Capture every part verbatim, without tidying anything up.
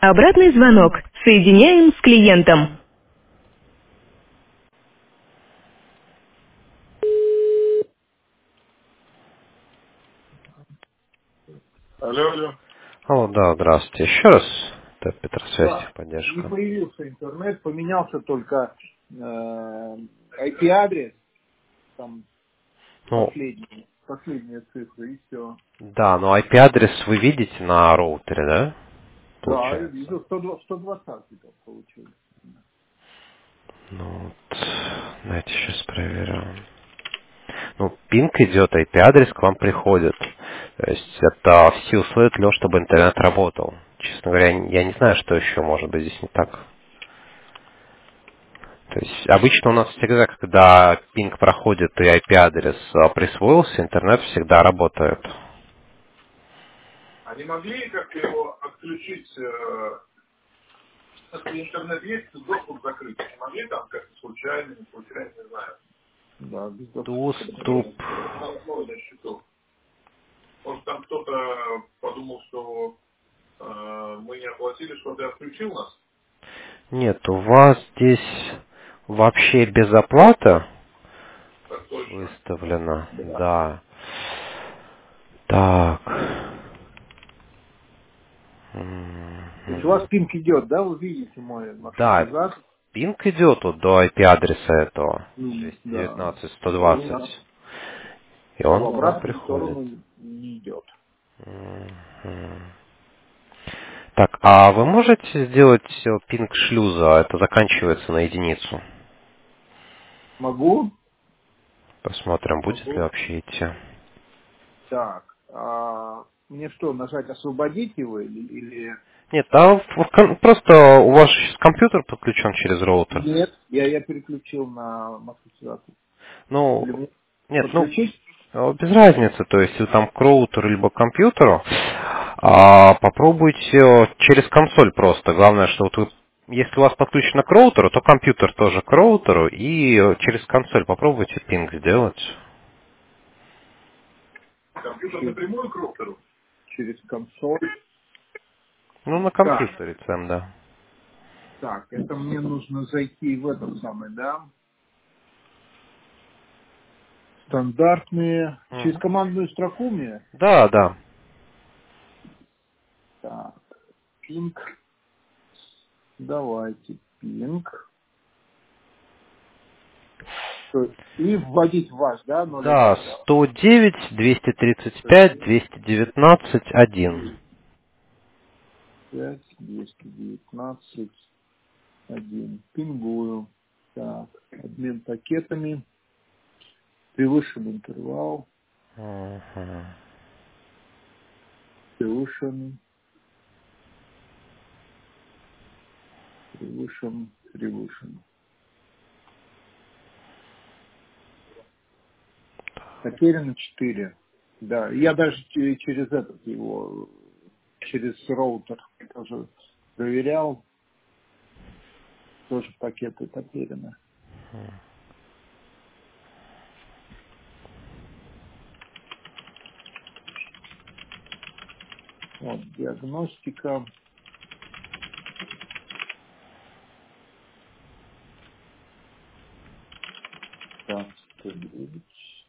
Обратный звонок. Соединяем с клиентом. Алло, алло. Алло, да, здравствуйте. Еще раз. Это Петросвязь, Да, не техподдержка. появился интернет, поменялся только э, ай пи-адрес, там Ну, последние, последние цифры, и все. да, но ай пи-адрес вы видите на роутере, да? Да, я Получается. вижу, сто двадцать там получилось. Ну, вот, знаете, сейчас проверю. Ну, пинг идет, ай пи-адрес к вам приходит. То есть это все условия для того, чтобы интернет работал. Честно говоря, я не знаю, что еще может быть здесь не так. То есть обычно у нас всегда, когда пинг проходит и ай пи-адрес а, присвоился, интернет всегда работает. А не могли как-то его отключить, э, если интернет есть, то доступ закрыть? Не могли там как-то случайно, не случайно, не знаю. Да, без доступа к Доступ. интернету. На основе счетов. Может, там кто-то подумал, что э, мы не оплатили, что ты отключил нас? Нет, у вас здесь вообще безоплата Так точно. выставлена. Да. Да. Так. То есть у вас Мгм. пинг идет, да? Вы видите мой Да, маршрутизатор? пинг идет вот до ай пи-адреса этого. М, Да. двести девятнадцать точка сто А у нас, двадцать. И а в он к вам обратную приходит. сторону не идет. Мгм. Так, а вы можете сделать э, пинг шлюза? Это заканчивается на единицу. Могу? Посмотрим, будет ли Могу. вообще идти. Так. А мне что, нажать освободить его или, или... Нет, а в- кон- просто у вас же сейчас компьютер подключен через роутер. Нет, я, я переключил на маршрутизатор. Ну, Или мне нет, ну, подключить? э, без разницы, то есть вы там к роутеру либо к компьютеру, а, попробуйте э, через консоль просто. Главное, что вот вы, если у вас подключено к роутеру, то компьютер тоже к роутеру, и э, через консоль попробуйте пинг сделать. Компьютер напрямую к роутеру? Через консоль. Ну, на Так, компьютере, Сэм, да. так, это мне нужно зайти в этот самый, да? Стандартные. Через Мгм. командную строку мне? Да, да. Так, пинг. Давайте, пинг. То- И вводить ваш, да, ноль Да, один, да? сто девять, двести тридцать пять, двести девятнадцать, один. пять, двести девятнадцать, один. Пингую. Так, обмен пакетами. Превышен интервал. Мгм. Превышен, превышен, превышен. Потеряно четыре. Да, я даже че- через этот его, через роутер тоже проверял, тоже пакеты потеряны. Вот, диагностика. Так, сто девять.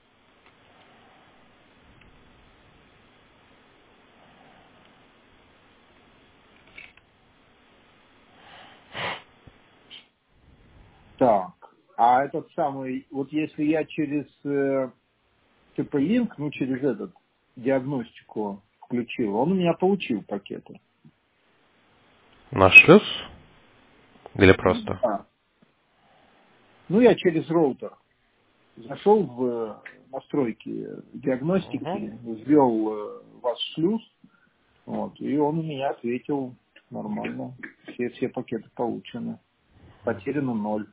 Так, а этот самый, вот если я через э, типа линк, ну через этот диагностику включил, он у меня получил пакеты. На шлюз? Или просто? Да. Ну я через роутер зашел в э, настройки Угу. диагностики, ввел э, ваш шлюз, вот, и он у меня ответил нормально. Все, все пакеты получены. Потеряно ноль.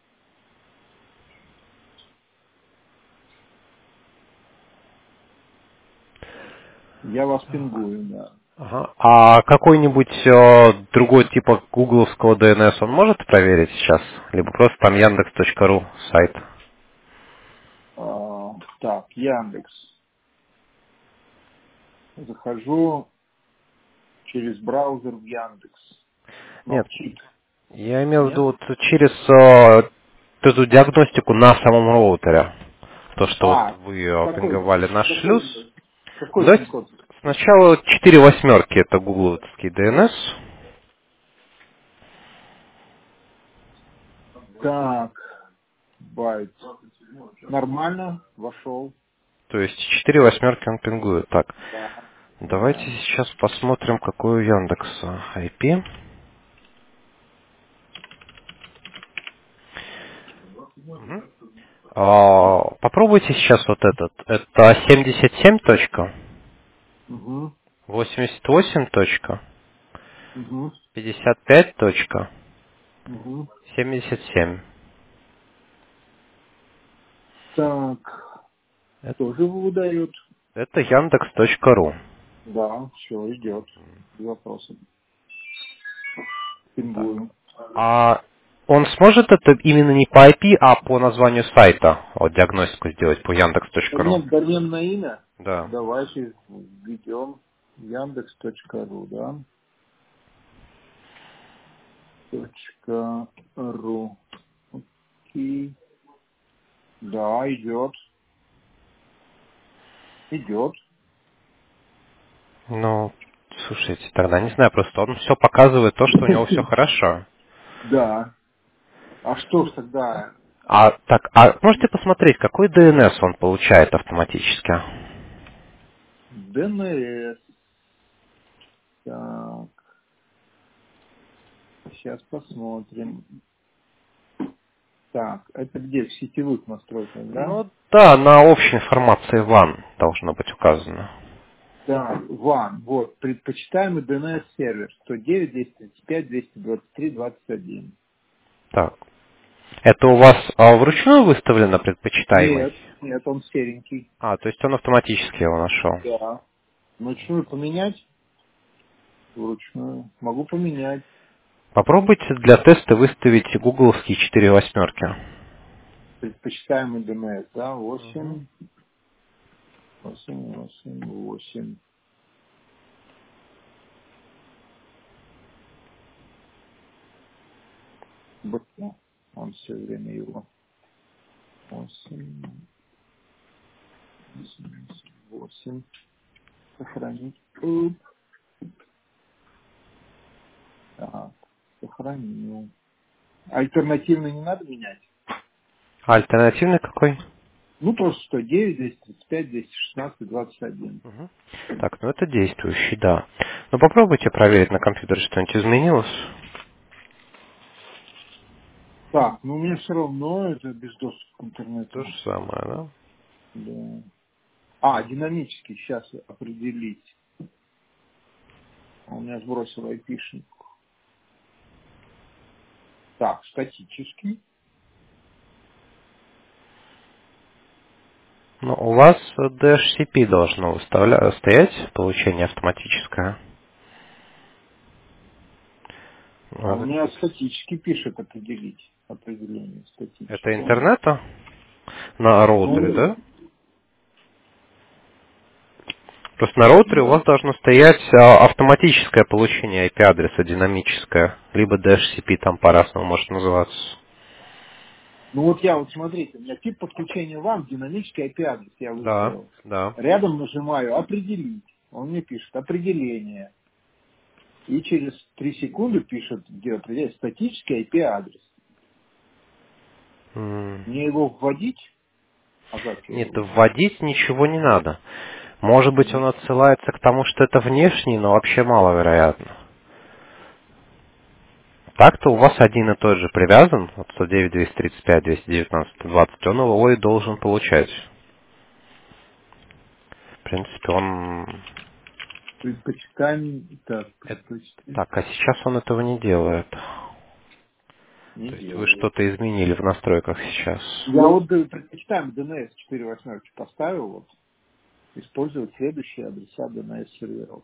Я вас пингую, да. Ага. А какой-нибудь э, другой типа гугловского ди эн эс он может проверить сейчас? Либо просто там яндекс точка ру сайт. А, так, Яндекс. Захожу через браузер в Яндекс. Нет, Молчит. я имел в Нет? виду вот через э, эту диагностику на самом роутере. То, что вот А, вы э, какой, пинговали наш шлюз. какой, какой Давайте пин-код? сначала четыре восьмерки, это гугловский ди эн эс. Так, байт. Нормально, вошел. То есть четыре восьмерки он пингует. Так, Да, давайте да. сейчас посмотрим, какой у Яндекса ай пи. Мгм. А, попробуйте сейчас вот этот. Это семьдесят семь точка Угу, восемьдесят восемь точка угу, пятьдесят пять точка угу. семьдесят семь. Так, Это, тоже выдает. это яндекс точка ру. Да, все, идет. Без вопросов. Так. Пингую. А он сможет это именно не по ай пи, а по названию сайта вот, диагностику сделать по яндекс точка ру? Нет, доменное имя. Да. Давайте введем яндекс точка ру, да? Точка ру. Окей. Да, идет. Идет. Ну, слушайте, тогда не знаю, просто он все показывает то, что у него все хорошо. Да. А что ж тогда? А так, а можете посмотреть, какой ди эн эс он получает автоматически? ди эн эс. Так, сейчас посмотрим. Так, это где? В сетевых настройках, да? Ну да, на общей информации ван должно быть указано. Так, ван. Вот, предпочитаемый ди эн эс сервер сто девять, двести тридцать пять, двести двадцать три, двадцать один. Так. Это у вас а, вручную выставлено предпочитаемый? Нет, нет, он серенький. А, то есть он автоматически его нашел. Да. Вручную поменять? Вручную. Могу поменять. Попробуйте для теста выставить гугловские четыре восьмерки. Предпочитаемый ди эн эс, да? Мгм. восемь, восемь, восемь, восемь. Вот, ну, он все время его. восемь, восемь, восемь. Сохранить. Оп. Так, сохранил. Альтернативно не надо менять? А альтернативный какой? Ну, просто сто девять, двести тридцать пять, двести шестнадцать, двадцать один. Мгм. Так, ну это действующий, да. Ну попробуйте проверить на компьютере, что-нибудь изменилось. Так, ну у меня все равно это без доступа к То интернету. же самое, да? Да. А, динамически сейчас определить. Он меня сбросил айпишник. Так, статический. Ну, у вас ди эйч си пи должно выставля- стоять, получение автоматическое. А у Ну, меня статически пишет определить. Определение это статическое. интернета на роутере, Ну, да? Просто на роутере у да. вас должно стоять а, автоматическое получение ай пи-адреса, динамическое. Либо ди эйч си пи, там по-разному может называться. Ну вот я вот смотрите, у меня тип подключения вам, динамический ай пи-адрес я Да, выставил. да. Рядом нажимаю определить. Он мне пишет определение. И через три секунды пишет, где определять статический ай пи-адрес. М, Мне его вводить? А как я Нет, его введу? вводить ничего не надо. Может быть, он Мгм. отсылается к тому, что это внешний, но вообще маловероятно. Так-то у вас один и тот же привязан, вот сто девять, двести тридцать пять, двести девятнадцать, сто двадцать, он его и должен получать. В принципе, он... Предпочитаем, так, э, предпочитаем, Так, а сейчас он этого не делает. не То есть вы делает. что-то изменили в настройках сейчас. Я вот э, предпочитаем ди эн эс четыре восьмерки поставил, вот, использовать следующие адреса ди эн эс серверов.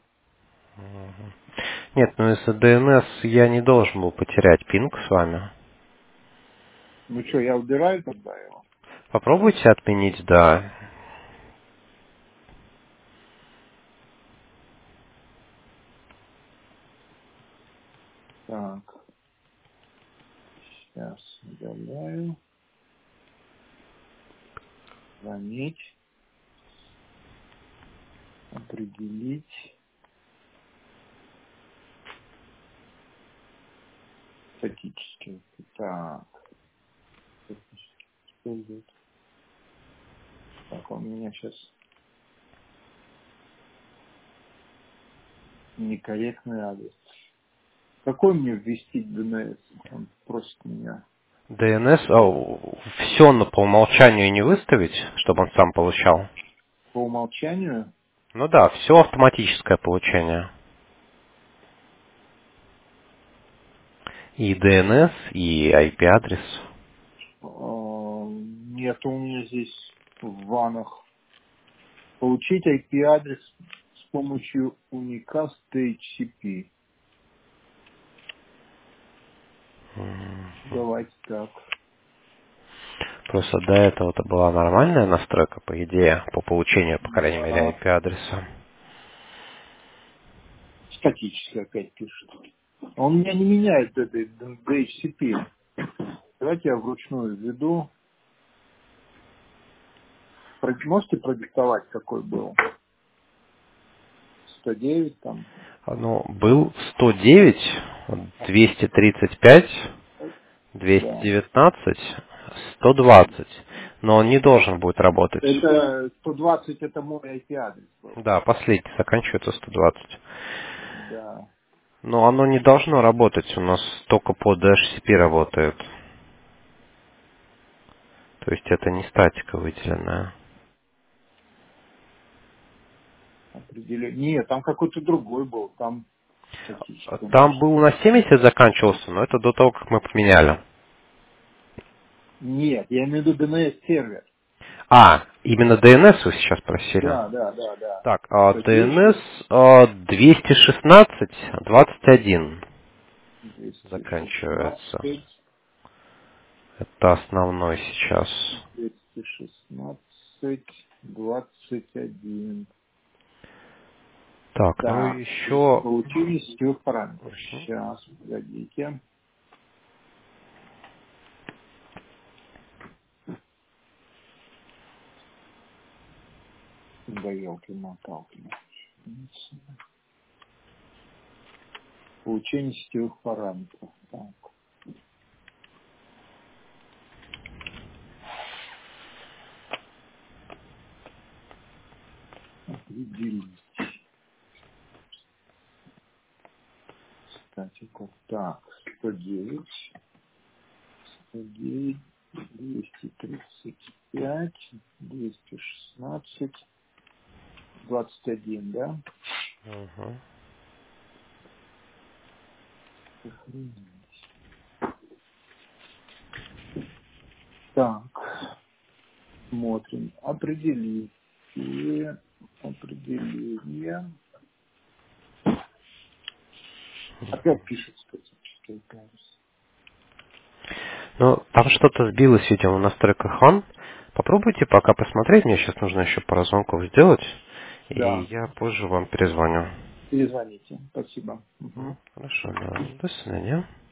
Нет, ну из-за ди эн эс я не должен был потерять пинг с вами. Ну что, я убираю тогда его? Попробуйте отменить, да. Так. Сейчас удаляю. Хранить. Определить. Статически. Так. Статически использует. Так, он у меня сейчас некорректный адрес. Какой мне ввести ди эн эс? Он просит меня. ди эн эс, все на по умолчанию не выставить, чтобы он сам получал? По умолчанию? Ну да, все автоматическое получение. И ди эн эс, и ай пи-адрес. А, Нет у меня здесь в ванах. Получить ай пи-адрес с помощью Unicast эйч си пи. Давайте так. Просто до этого это была нормальная настройка, по идее, по получению, по крайней мере, ай А, пи-адреса. Статически опять пишет. Он у меня не меняет этой ди эйч си пи. Давайте я вручную введу. Про- Можете продиктовать, какой был? сто девять там. Ну, был сто девять, двести тридцать пять, двести Да. девятнадцать, сто двадцать. Но он не должен будет работать. Это сто двадцать это мой ай пи-адрес был. Да, последний заканчивается сто двадцать. Да. Но оно не должно работать, у нас только по ди эйч си пи работает. То есть это не статика выделенная. Определение. Нет, там какой-то другой был. Там статический. Там был на семьдесят заканчивался, но это до того, как мы поменяли. Нет, я имею в виду ди эн эс сервер. А, именно ди эн эс вы сейчас просили? Да, да, да, да. Так, а сто девять, ди эн эс а, двести шестнадцать двадцать один двести заканчивается. шестнадцать, Это основной сейчас. двести шестнадцать, двадцать один. Так, ну Так, и еще... получили сетевых параметров. Мгм. Сейчас, погодите. Да елки-моталки. Получение сетевых параметров. Так, определить. Кстати, вот так. сто девять, сто девять, двести тридцать пять, двести шестнадцать, двадцать один, да? Мгм. Сохранились. Так, смотрим. Определить. И определение. Опять пишет статический ай пи-адрес. Ну, там что-то сбилось, видимо, в настройках он. Попробуйте пока посмотреть, мне сейчас нужно еще пару звонков сделать, и Да, я позже вам перезвоню. перезвоните. Спасибо. Мгм. М, Хорошо, да. До свидания.